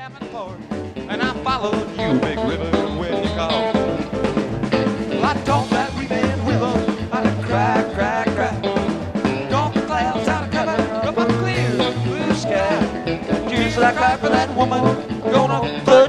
jamming for, and I followed you, big river, when you called. Well, I told that weeping willow how to cry, cry, cry. Don't the clouds out of cover from a clear blue sky. Tears that I cried for that woman, gonna flood